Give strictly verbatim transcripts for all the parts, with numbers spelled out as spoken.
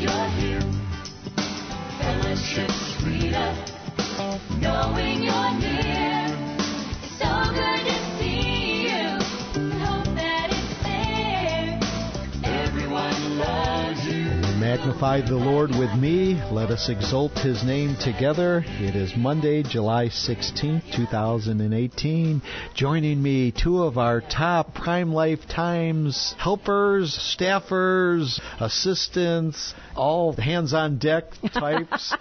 you're here. Fellowship's freedom, knowing you're near. It's so good to see you. Hope that it's there. Everyone loves you. Magnify the Lord with me. Let us exalt His name together. It is Monday, July sixteenth, twenty eighteen. Joining me, two of our top Prime Life Times helpers, staffers, assistants, all hands-on-deck types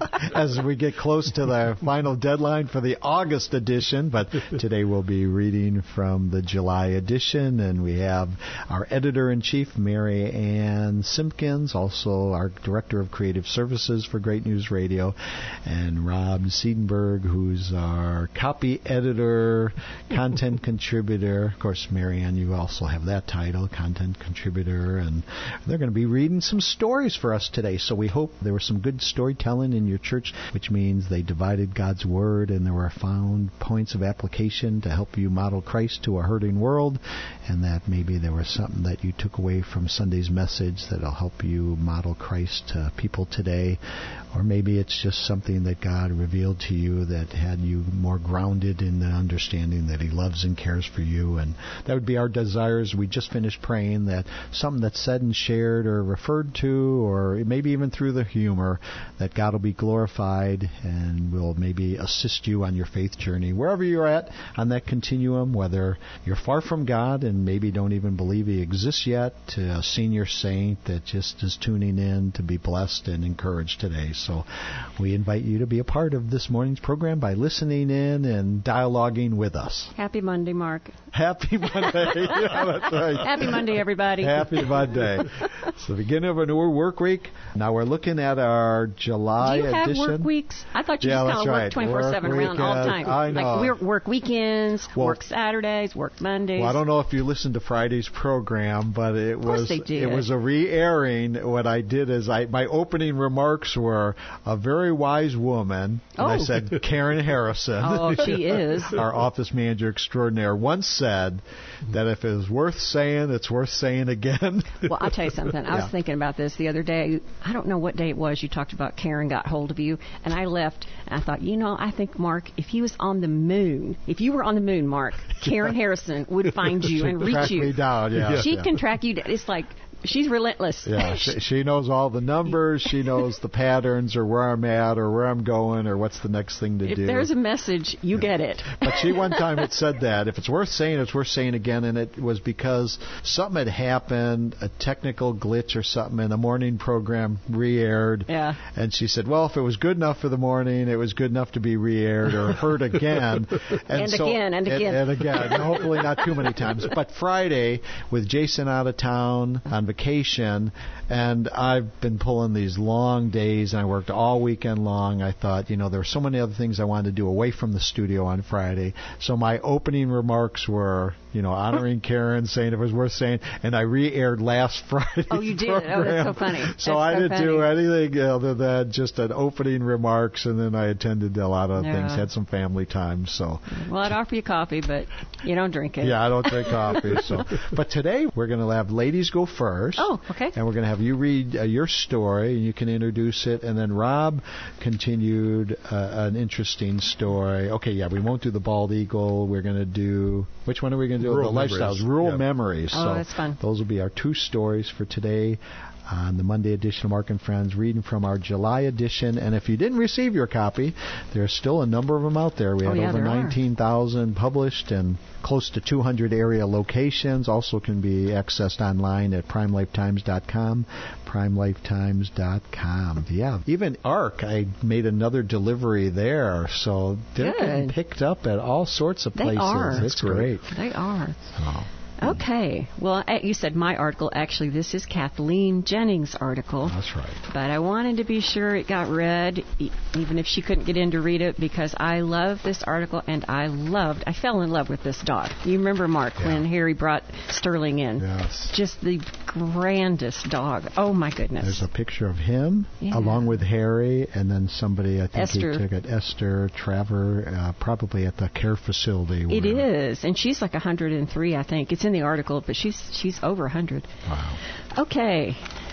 as we get close to the final deadline for the August edition. But today we'll be reading from the July edition, and we have our editor-in-chief, Mary Ann Simpkins, also our Director of Creative Services for Great News Radio, and Rob Seidenberg, who's our copy editor, content contributor. Of course, Mary Ann, you also have that title, content contributor, and they're going to be reading some stories for us today. So we hope there was some good storytelling in your church, which means they divided God's Word and there were found points of application to help you model Christ to a hurting world, and that maybe there was something that you took away from Sunday's message that'll help you model Christ to people today. Or maybe it's just something that God revealed to you that had you more grounded in the understanding that He loves and cares for you. And that would be our desires. We just finished praying that something that's said and shared or referred to, or maybe even through the humor, that God will be glorified and will maybe assist you on your faith journey, wherever you're at on that continuum, whether you're far from God and maybe don't even believe He exists yet, to a senior saint that just is tuning in to be blessed and encouraged today. So we invite you to be a part of this morning's program by listening in and dialoguing with us. Happy Monday, Mark. Happy Monday. Yeah, that's right. Happy Monday, everybody. Happy Monday. It's the beginning of a new work week. Now we're looking at our July edition. Do you edition. have work weeks? I thought you yeah, just kind of right. worked twenty-four seven around all the time. I know. Like we work weekends, well, work Saturdays, work Mondays. Well, I don't know if you listened to Friday's program, but it of course was they did. It was a re-airing. What I did is I my opening remarks were a very wise woman, and oh. I said Karen Harrison. Oh, she is. Our office manager extraordinaire once said that if it was worth saying, it's worth saying again. Well, I'll tell you something. I yeah. was thinking about this the other day. I don't know what day it was. You talked about Karen got hold of you, and I left, and I thought, you know, I think, Mark, if he was on the moon, if you were on the moon, Mark, Karen Harrison would find you and reach track you. me down, yeah. She yeah. can track you. It's like... She's relentless. Yeah, she, she knows all the numbers. She knows the patterns, or where I'm at, or where I'm going, or what's the next thing to if do. If there's a message, you yeah. get it. But she one time had said that if it's worth saying, it's worth saying again, and it was because something had happened, a technical glitch or something, and the morning program re-aired. Yeah. And she said, well, if it was good enough for the morning, it was good enough to be re-aired or heard again. And, and so, again, and again. And, and again. Hopefully not too many times. But Friday, with Jason out of town on vacation, and I've been pulling these long days, and I worked all weekend long. I thought, you know, there were so many other things I wanted to do away from the studio on Friday. So my opening remarks were, you know, honoring Karen, saying it was worth saying, and I re-aired last Friday. Oh, you did? Program. Oh, that's so funny. So that's I so didn't funny. do anything other than just an opening remarks, and then I attended a lot of yeah. things, had some family time. So, well, I'd offer you coffee, but you don't drink it. Yeah, I don't drink coffee. So, but today we're going to have ladies go first. Oh, okay. And we're going to have you read uh, your story, and you can introduce it, and then Rob continued uh, an interesting story. Okay, yeah, we won't do the bald eagle. We're going to do, which one are we going to do? Rural the lifestyles, memories. rural yeah. memories. Oh, so that's fun. Those will be our two stories for today on the Monday edition of Mark and Friends, reading from our July edition. And if you didn't receive your copy, there's still a number of them out there. We oh, had yeah, over nineteen thousand published and close to two hundred area locations. Also can be accessed online at prime life times dot com, prime life times dot com. Yeah, even ARC, I made another delivery there. So they're Good. getting picked up at all sorts of They places. are. It's great. They are. Oh. Okay. Well, you said my article. Actually, this is Kathleen Jennings' article. That's right. But I wanted to be sure it got read, e- even if she couldn't get in to read it, because I love this article, and I loved, I fell in love with this dog. You remember, Mark, Yeah. when Harry brought Sterling in? Yes. Just the grandest dog. Oh, my goodness. There's a picture of him Yeah. along with Harry, and then somebody, I think Esther. he took it, Esther Traver, uh, probably at the care facility. It where- is, and she's like one hundred three, I think. It's in the article, but she's she's over one hundred. Wow. Okay.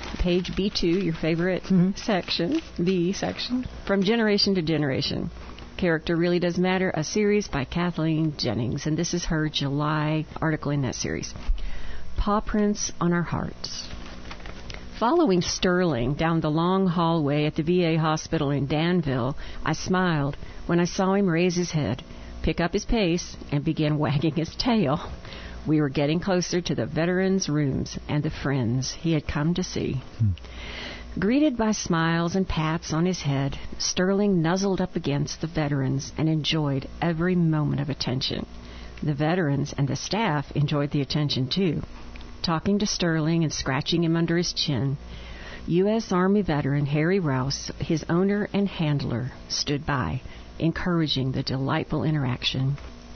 page B two, your favorite Mhm. section, B section, From Generation to Generation. Character Really Does Matter, a series by Kathleen Jennings, and this is her July article in that series. Paw Prints on Our Hearts. Following Sterling down the long hallway at the V A hospital in Danville, I smiled when I saw him raise his head, pick up his pace, and begin wagging his tail. We were getting closer to the veterans' rooms and the friends he had come to see. Hmm. Greeted by smiles and pats on his head, Sterling nuzzled up against the veterans and enjoyed every moment of attention. The veterans and the staff enjoyed the attention, too. Talking to Sterling and scratching him under his chin, U S Army veteran Harry Rouse, his owner and handler, stood by, encouraging the delightful interaction.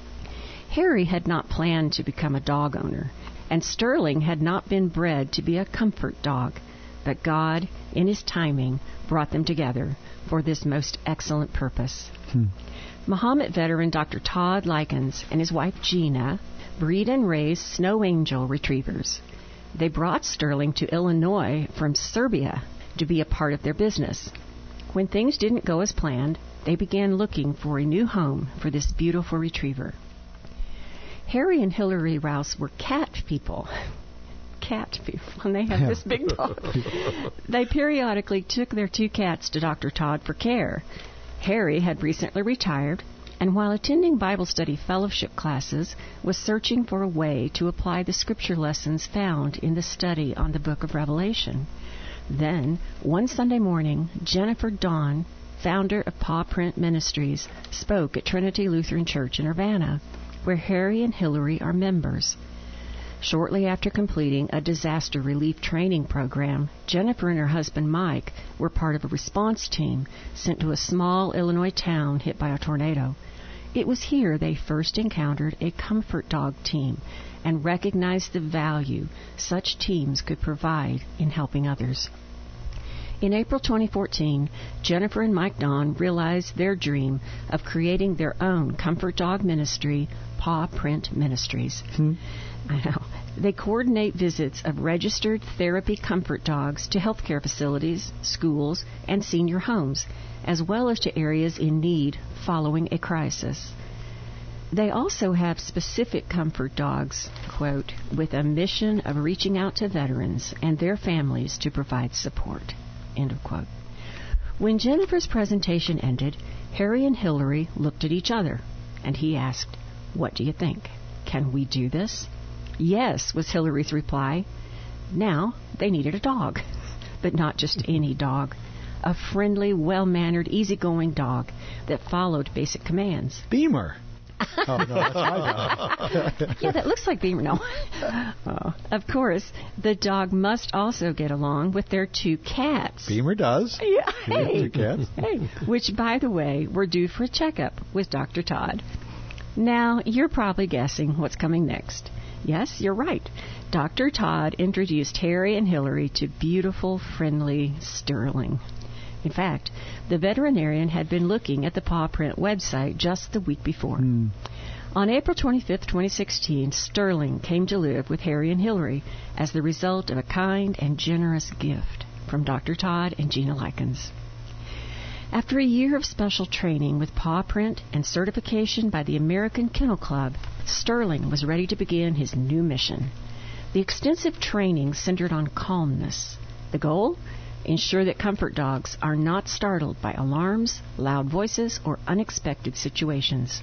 Harry had not planned to become a dog owner, and Sterling had not been bred to be a comfort dog, but God, in His timing, brought them together for this most excellent purpose. Hmm. Muhammad veteran Doctor Todd Likens and his wife Gina breed and raise Snow Angel retrievers. They brought Sterling to Illinois from Serbia to be a part of their business. When things didn't go as planned, they began looking for a new home for this beautiful retriever. Harry and Hillary Rouse were cat people. Cat people, and they had this big dog. They periodically took their two cats to Doctor Todd for care. Harry had recently retired, and while attending Bible study fellowship classes, was searching for a way to apply the scripture lessons found in the study on the book of Revelation. Then, one Sunday morning, Jennifer Dawn, founder of Paw Print Ministries, spoke at Trinity Lutheran Church in Urbana, where Harry and Hillary are members. Shortly after completing a disaster relief training program, Jennifer and her husband Mike were part of a response team sent to a small Illinois town hit by a tornado. It was here they first encountered a comfort dog team and recognized the value such teams could provide in helping others. In April twenty fourteen, Jennifer and Mike Dawn realized their dream of creating their own comfort dog ministry, Paw Print Ministries. Hmm. I know. They coordinate visits of registered therapy comfort dogs to healthcare facilities, schools, and senior homes, as well as to areas in need following a crisis. They also have specific comfort dogs, quote, with a mission of reaching out to veterans and their families to provide support, end of quote. When Jennifer's presentation ended, Harry and Hillary looked at each other, and he asked, "What do you think? Can we do this?" "Yes," was Hillary's reply. Now they needed a dog, but not just any dog. A friendly, well-mannered, easygoing dog that followed basic commands. Beamer. Oh, no, that's my dog. Yeah, that looks like Beamer. No. Oh. Of course, the dog must also get along with their two cats. Beamer does. Yeah. Hey. Two cats. Hey. Which, by the way, were due for a checkup with Doctor Todd. Now, you're probably guessing what's coming next. Yes, you're right. Doctor Todd introduced Harry and Hillary to beautiful, friendly Sterling. In fact, the veterinarian had been looking at the Paw Print website just the week before. Mm. On April twenty-fifth, twenty sixteen, Sterling came to live with Harry and Hillary as the result of a kind and generous gift from Doctor Todd and Gina Likens. After a year of special training with Paw Print and certification by the American Kennel Club, Sterling was ready to begin his new mission. The extensive training centered on calmness. The goal? Ensure that comfort dogs are not startled by alarms, loud voices, or unexpected situations.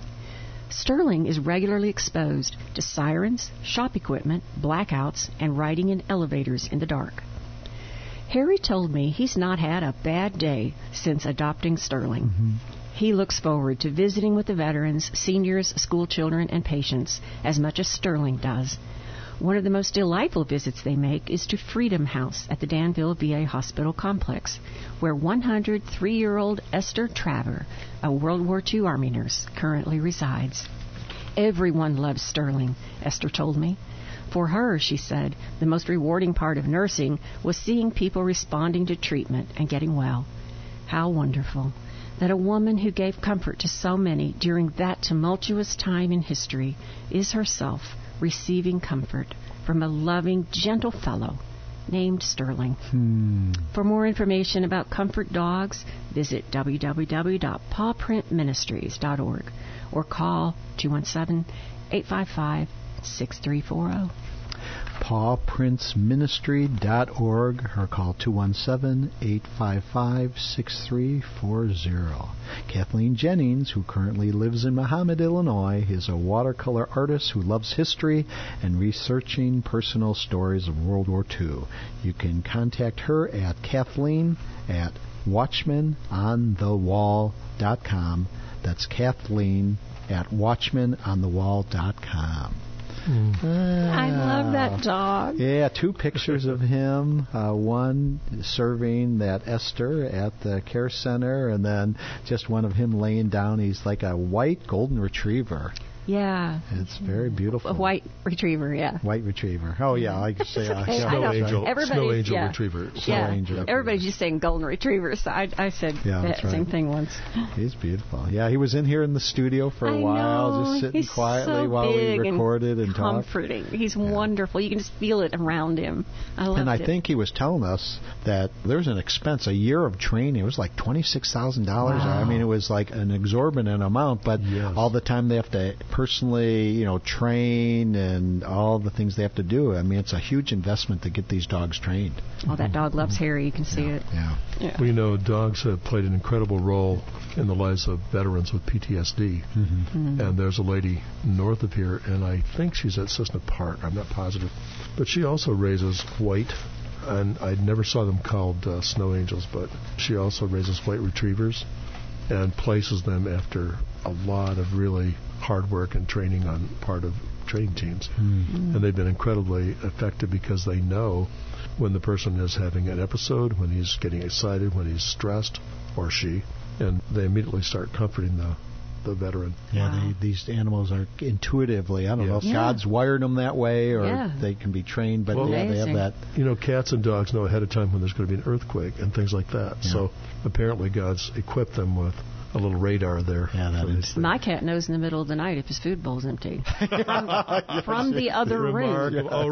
Sterling is regularly exposed to sirens, shop equipment, blackouts, and riding in elevators in the dark. Harry told me he's not had a bad day since adopting Sterling. Mm-hmm. He looks forward to visiting with the veterans, seniors, school children, and patients as much as Sterling does. One of the most delightful visits they make is to Freedom House at the Danville V A Hospital Complex, where one hundred three-year-old Esther Traver, a World War Two Army nurse, currently resides. Everyone loves Sterling, Esther told me. For her, she said, the most rewarding part of nursing was seeing people responding to treatment and getting well. How wonderful that a woman who gave comfort to so many during that tumultuous time in history is herself receiving comfort from a loving, gentle fellow named Sterling. Hmm. For more information about comfort dogs, visit w w w dot paw print ministries dot org or call two one seven, eight five five, six three four zero. paw prints ministry dot org or call two one seven, eight five five, six three four zero. Kathleen Jennings, who currently lives in Mahomet, Illinois, is a watercolor artist who loves history and researching personal stories of World War Two. You can contact her at Kathleen at watchman on the wall dot com. That's Kathleen at watchman on the wall dot com. Mm. I love that dog. Yeah, two pictures of him. Uh, one serving that Esther at the care center, and then just one of him laying down. He's like a white golden retriever. Yeah. It's very beautiful. A white retriever, yeah. White retriever. Oh, yeah, I could say uh, Hey, I Snow know. angel, Everybody- snow angel yeah. retriever. Snow Yeah, angel. everybody's just saying golden retriever, so I, I said Yeah, that that's right. same thing once. He's beautiful. Yeah, he was in here in the studio for a I while, know. just sitting He's quietly so while we big recorded and, and talked. comforting. He's wonderful. You can just feel it around him. I love And I it. think he was telling us that there's an expense, a year of training. It was like twenty-six thousand dollars. Wow. I mean, it was like an exorbitant amount, but Yes. all the time they have to personally, you know, train and all the things they have to do. I mean, it's a huge investment to get these dogs trained. Oh, that dog loves Harry. You can see it. Yeah. Yeah. We know dogs have played an incredible role in the lives of veterans with P T S D. Mm-hmm. And there's a lady north of here, and I think she's at Cessna Park. I'm not positive. But she also raises white, and I never saw them called uh, snow angels, but she also raises white retrievers and places them after a lot of really hard work and training on part of training teams. Mm-hmm. And they've been incredibly effective because they know when the person is having an episode, when he's getting excited, when he's stressed, or she, and they immediately start comforting the, the veteran. Yeah, Wow. they, these animals are intuitively, I don't know if Yes. Yeah. God's wired them that way or Yeah. they can be trained, but Well, yeah, they have Amazing. that. You know, cats and dogs know ahead of time when there's going to be an earthquake and things like that. Yeah. So apparently God's equipped them with a little radar there. Yeah, that for is- these things. My cat knows in the middle of the night if his food bowl's empty. From, from the other room. Remarkable. Oh,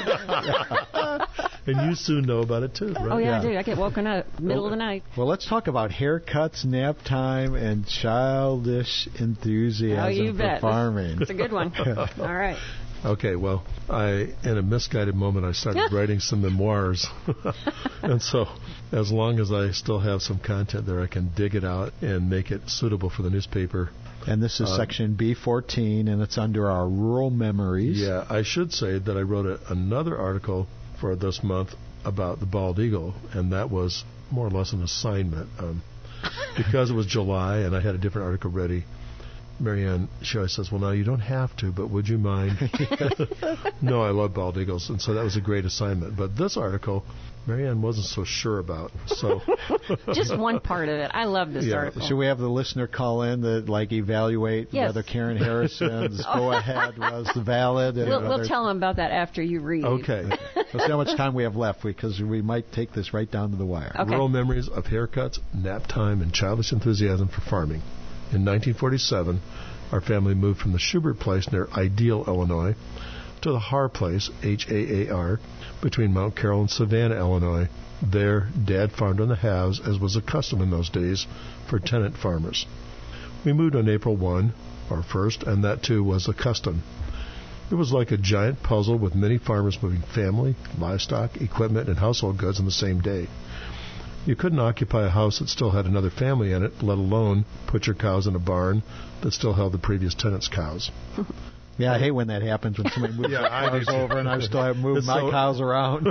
really? And you soon know about it too, right? Oh, yeah, I Yeah. do. I get woken up middle of the night. Well, let's talk about haircuts, nap time, and childish enthusiasm Oh, you for bet. farming. It's a good one. All right. Okay, well, I in a misguided moment I started writing some memoirs, and so as long as I still have some content there, I can dig it out and make it suitable for the newspaper. And this is Uh, section B fourteen, and it's under our rural memories. Yeah, I should say that I wrote a, another article for this month about the bald eagle, and that was more or less an assignment. Um, because it was July and I had a different article ready, Marianne, she always says, well, now you don't have to, but would you mind? No, I love bald eagles, and so that was a great assignment. But this article, Marianne wasn't so sure about. So Just one part of it. I love this Yeah. article. Should we have the listener call in to like evaluate Yes. whether Karen Harrison's go ahead was valid? And We'll, we'll whether- tell them about that after you read. Okay. Let's see how much time we have left because we might take this right down to the wire. Okay. Rural memories of haircuts, nap time, and childish enthusiasm for farming. In nineteen forty-seven, our family moved from the Schubert Place near Ideal, Illinois, to the Har Place, H A A R, between Mount Carroll and Savannah, Illinois. There, Dad farmed on the halves, as was the custom in those days for tenant farmers. We moved on April first, or first, and that too was a custom. It was like a giant puzzle with many farmers moving family, livestock, equipment, and household goods on the same day. You couldn't occupy a house that still had another family in it, let alone put your cows in a barn that still held the previous tenant's cows. Yeah, I hate when that happens when somebody moves Yeah, their I do cows over and I still have moved It's my so- cows around.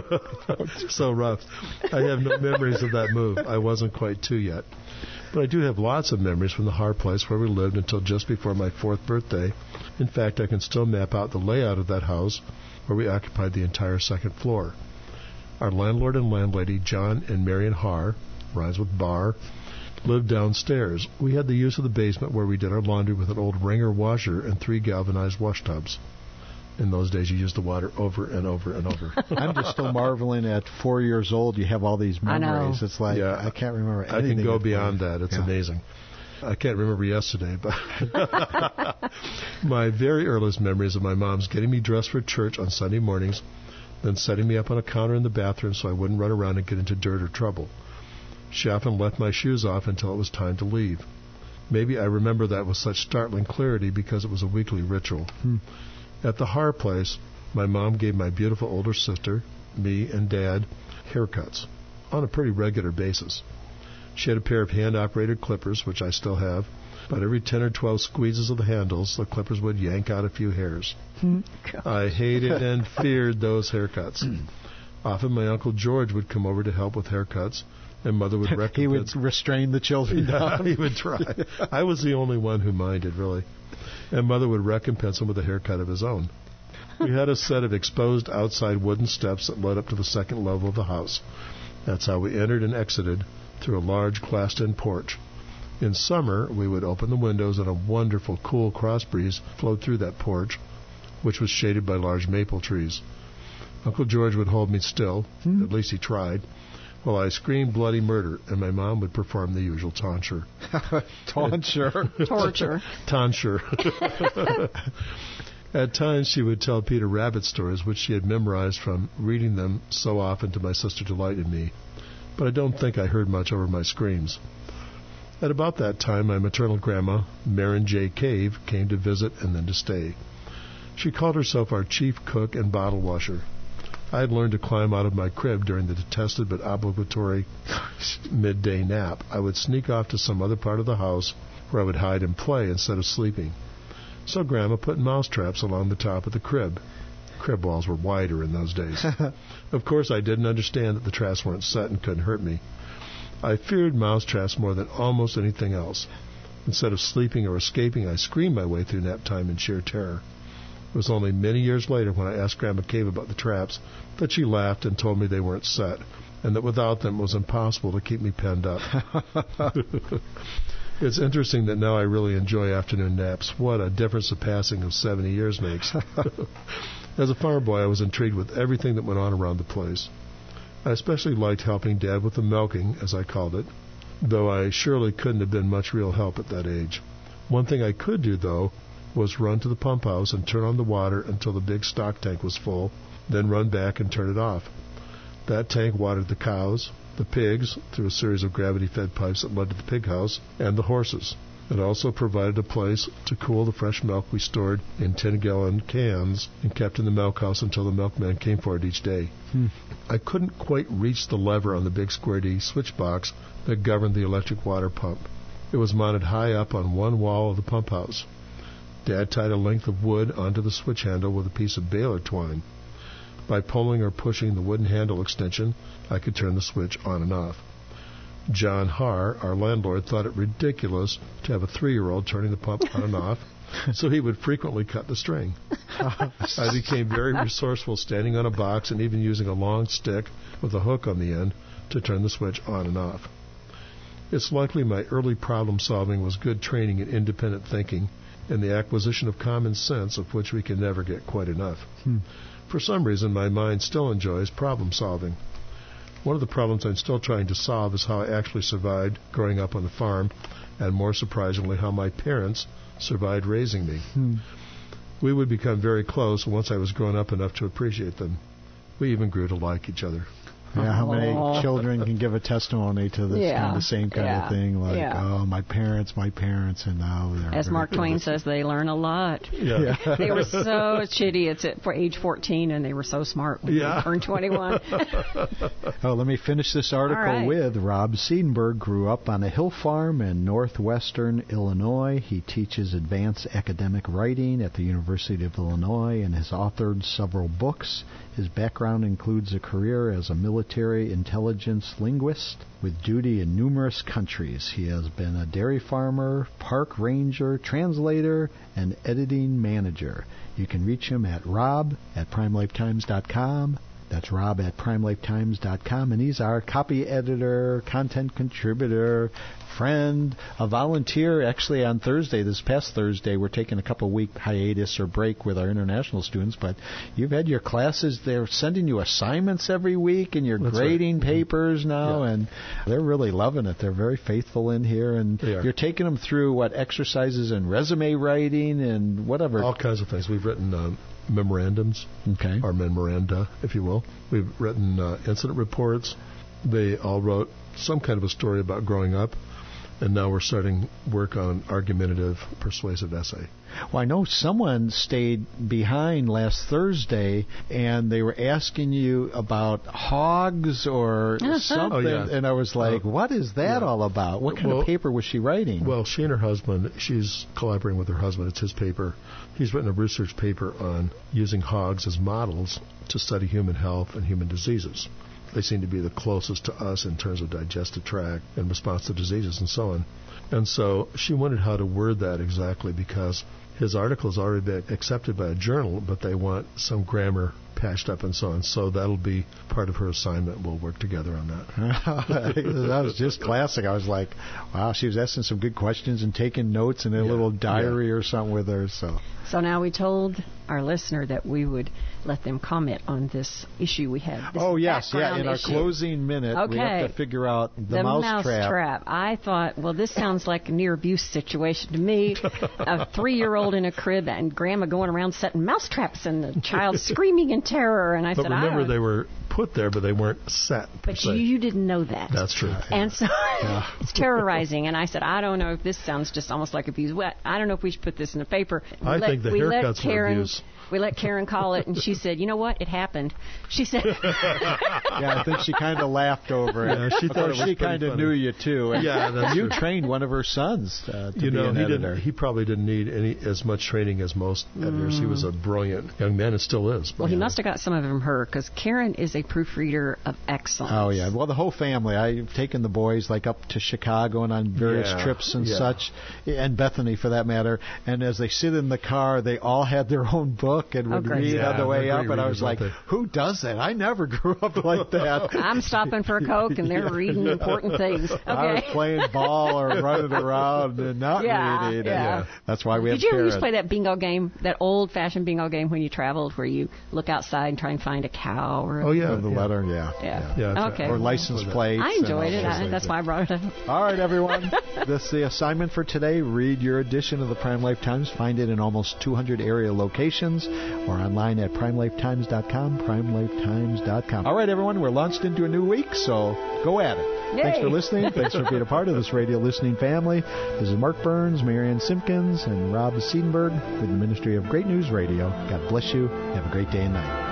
So rough. I have no memories of that move. I wasn't quite two yet. But I do have lots of memories from the Har Place where we lived until just before my fourth birthday. In fact, I can still map out the layout of that house where we occupied the entire second floor. Our landlord and landlady, John and Marion Har, rhymes with bar, lived downstairs. We had the use of the basement where we did our laundry with an old wringer washer and three galvanized wash tubs. In those days, you used the water over and over and over. I'm just still marveling at four years old. You have all these I know. memories. It's like Yeah. I can't remember I anything. can go at beyond four. that. It's Yeah. amazing. I can't remember yesterday, but my very earliest memories of my mom's getting me dressed for church on Sunday mornings, then setting me up on a counter in the bathroom so I wouldn't run around and get into dirt or trouble. She often left my shoes off until it was time to leave. Maybe I remember that with such startling clarity because it was a weekly ritual. Hmm. At the Har place, my mom gave my beautiful older sister, me, and Dad haircuts on a pretty regular basis. She had a pair of hand-operated clippers, which I still have, but every ten or twelve squeezes of the handles, the clippers would yank out a few hairs. I hated and feared those haircuts. Often my Uncle George would come over to help with haircuts, and Mother would recompense. He would restrain the children Yeah, down. he would try. I was the only one who minded, really. And Mother would recompense him with a haircut of his own. We had a set of exposed outside wooden steps that led up to the second level of the house. That's how we entered and exited, through a large glassed-in porch. In summer, we would open the windows and a wonderful, cool cross breeze flowed through that porch, which was shaded by large maple trees. Uncle George would hold me still, Hmm. at least he tried, while I screamed bloody murder, and my mom would perform the usual tonsure. Tonsure. Torture. Tonsure. At times, she would tell Peter Rabbit stories, which she had memorized from reading them so often to my sister Delight and me, but I don't think I heard much over my screams. At about that time, my maternal grandma, Marin J. Cave, came to visit and then to stay. She called herself our chief cook and bottle washer. I had learned to climb out of my crib during the detested but obligatory midday nap. I would sneak off to some other part of the house where I would hide and play instead of sleeping. So Grandma put mouse traps along the top of the crib. Crib walls were wider in those days. Of course, I didn't understand that the traps weren't set and couldn't hurt me. I feared mouse traps more than almost anything else. Instead of sleeping or escaping, I screamed my way through nap time in sheer terror. It was only many years later when I asked Grandma Cave about the traps that she laughed and told me they weren't set, and that without them it was impossible to keep me penned up. It's interesting that now I really enjoy afternoon naps. What a difference the passing of seventy years makes. As a farm boy, I was intrigued with everything that went on around the place. I especially liked helping Dad with the milking, as I called it, though I surely couldn't have been much real help at that age. One thing I could do, though, was run to the pump house and turn on the water until the big stock tank was full, then run back and turn it off. That tank watered the cows, the pigs, through a series of gravity-fed pipes that led to the pig house, and the horses. It also provided a place to cool the fresh milk we stored in ten-gallon cans and kept in the milk house until the milkman came for it each day. Hmm. I couldn't quite reach the lever on the big square D switch box that governed the electric water pump. It was mounted high up on one wall of the pump house. Dad tied a length of wood onto the switch handle with a piece of baler twine. By pulling or pushing the wooden handle extension, I could turn the switch on and off. John Har, our landlord, thought it ridiculous to have a three-year-old turning the pump on and off, so he would frequently cut the string. I became very resourceful, standing on a box and even using a long stick with a hook on the end to turn the switch on and off. It's likely my early problem-solving was good training in independent thinking and the acquisition of common sense, of which we can never get quite enough. Hmm. For some reason, my mind still enjoys problem-solving. One of the problems I'm still trying to solve is how I actually survived growing up on the farm, and more surprisingly, how my parents survived raising me. Hmm. We would become very close once I was grown up enough to appreciate them. We even grew to like each other. Yeah, how many Aw. children can give a testimony to this Yeah, kind of same kind yeah, of thing? Like, yeah. oh, my parents, my parents, and now they're As very Mark Twain close. says, they learn a lot. Yeah. Yeah. They were so chitty at for age fourteen, and they were so smart when Yeah. they turned twenty-one. Oh, let me finish this article All right. with Rob Seidenberg grew up on a hill farm in northwestern Illinois. He teaches advanced academic writing at the University of Illinois and has authored several books. His background includes a career as a military intelligence linguist with duty in numerous countries. He has been a dairy farmer, park ranger, translator, and editing manager. You can reach him at rob at prime life times dot com. That's Rob at prime life times dot com, and he's our copy editor, content contributor, friend, a volunteer. Actually, on Thursday, this past Thursday, we're taking a couple week hiatus or break with our international students, but you've had your classes. They're sending you assignments every week, and you're That's grading right. papers now, Yeah. and they're really loving it. They're very faithful in here, and They are. you're taking them through, what, exercises and resume writing and whatever. All kinds of things. We've written um, memorandums, Okay. or memoranda, if you will. We've written uh, incident reports. They all wrote some kind of a story about growing up, and now we're starting work on argumentative, persuasive essay. Well, I know someone stayed behind last Thursday, and they were asking you about hogs or something, Oh, yeah. and I was like, Uh, what is that yeah. all about? What kind Well- of paper was she writing? Well, she and her husband, she's collaborating with her husband. It's his paper. He's written a research paper on using hogs as models to study human health and human diseases. They seem to be the closest to us in terms of digestive tract and response to diseases and so on. And so she wondered how to word that exactly, because his article has already been accepted by a journal, but they want some grammar patched up and so on. So that'll be part of her assignment. We'll work together on that. That was just classic. I was like, wow, she was asking some good questions and taking notes in a Yeah, little diary or something with her. So So now we told our listener that we would let them comment on this issue we had. This oh, yes, yeah. background In our issue. closing minute, we have Okay. to figure out the, The mouse, trap. I thought, well, this sounds like a near abuse situation to me. A three-year-old in a crib and grandma going around setting mouse traps and the child screaming in terror. And I But said, remember, I they were put there, but they weren't set. per But se. you, you didn't know that. That's true. And so it's terrorizing. And I said, I don't know if this sounds just almost like abuse. Well, I don't know if we should put this in the paper. We I let- think the we let haircuts were Karen, abuse. We let Karen call it, and she said, you know what? It happened. She said, Yeah, I think she kind of laughed over it. Yeah, she Of thought it course, was she pretty kind of funny. knew you too. And Yeah, that's you true. trained one of her sons uh, to You be know, an he editor. didn't. He probably didn't need any as much training as most editors. He was a brilliant young man, and still is. well, he must have got some of it from her, because Karen is a proofreader of excellence. Oh yeah, well the whole family. I've taken the boys like up to Chicago and on various Yeah, trips and yeah. such, and Bethany for that matter. And as they sit in the car, they all had their own book and Oh, would great. read Yeah, on the way they're up. great And I was readers, like, aren't they? who does that? I never grew up like that. I'm stopping for a Coke, and they're reading important things. Okay. I was playing ball or running around and not Yeah, reading. yeah. And that's why we Did have you ever Karen. used to play that bingo game, that old-fashioned bingo game when you traveled, where you look outside and try and find a cow? Or Oh yeah, the yeah. letter, yeah. Yeah. Yeah, that's Okay. right. Or license Or plates. I and enjoyed all it. those I, things. that's why I brought it up. All right, everyone. This is the assignment for today. Read your edition of the Prime Life Times. Find it in almost two hundred area locations or online at prime life times dot com, prime life times dot com. All right, everyone. We're launched into a new week, so go at it. Yay. Thanks for listening. Thanks for being a part of this radio listening family. This is Mark Burns, Marianne Simpkins, and Rob Seidenberg with the Ministry of Great News Radio. God bless you. Have a great day and night.